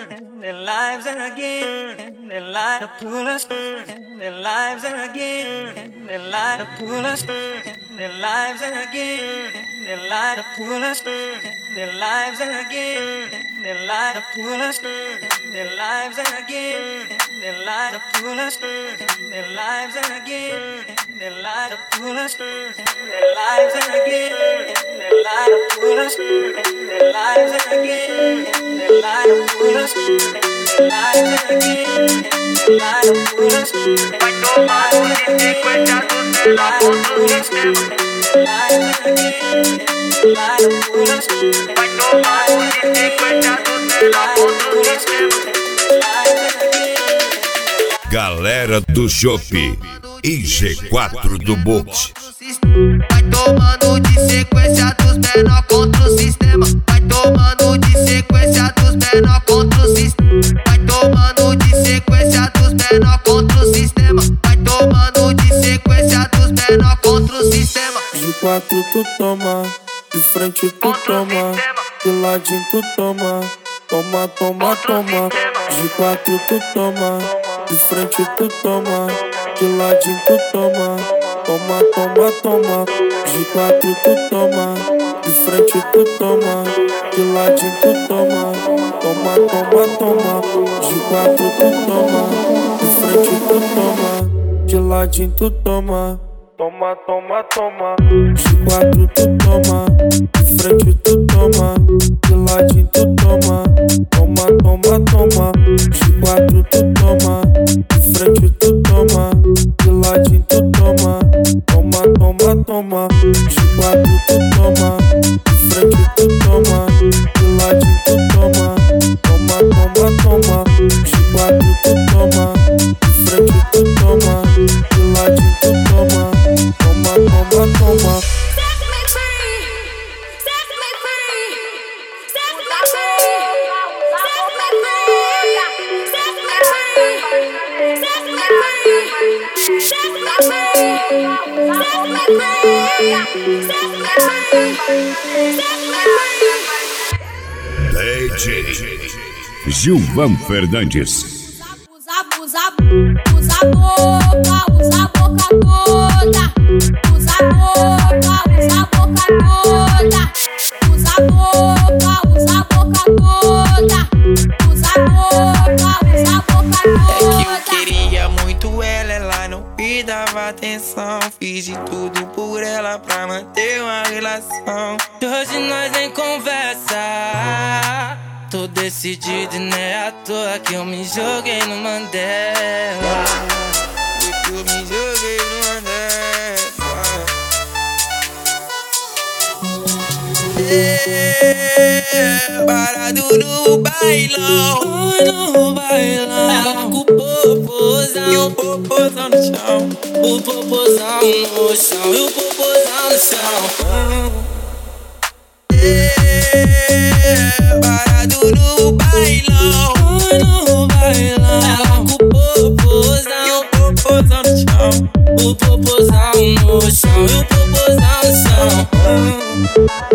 their lives again, their life to pull us, their lives again, their life to pull us, their lives again, their life to pull us, their lives again, their life to pull us, their lives again, their life to pull us, their lives again, their life to pull us, their lives again, their life to pull us, their lives again, their life to pull us, their lives again, their life to pull us. Vai tomar um de 50 do menor contra o sistema. Their lives again, their life to pull us. Vai tomar um de 50 do menor contra o sistema. Galera do Chopp e G4 do Box. Vai tomando de sequência dos menor contra o sistema. Vai tomando de sequência dos menor contra o sistema. Vai tomando de sequência dos menor contra o sistema. Vai tomando de sequência dos menor contra o sistema. De quatro tu toma, de frente tu toma, de ladinho tu toma, toma, toma, toma. De quatro tu toma, de frente tu toma, de ladinho tu toma, toma, toma, toma. De quatro tu toma, de frente tu toma, de ladinho tu toma, toma, toma, toma. De quatro tu toma, de frente tu toma, de ladinho tu toma, toma, toma, toma. De quatro tu toma, de frente tu toma, de ladinho tu toma, toma, toma, toma. De quatro tu toma, de frente tu toma, de ladinho tu toma, toma, toma, toma. De quatro tu toma, de frente tu toma, de ladinho tu toma, toma, toma, toma. De quatro tu toma, de frente tu toma, de ladinho tu toma, toma, toma, toma. DJ Gilvan Fernandes. Usa a boca, usa a boca toda. Usa a boca toda. Usa a boca toda. Usa a boca toda. É que eu queria muito ela não me dava atenção. Fiz de tudo por ela pra manter uma relação. Hoje nós nem conversa. Tô decidido e não é à toa que eu me joguei no Mandela. Eu me joguei no Mandela. Parado no bailão. No bailão. Ela com o popozão. E o popozão no chão. O popozão no chão. E o popozão no chão. Parado no bailão. No bailão. Ela com o popozão. E o popozão no chão. O popozão no chão. E o popozão no chão.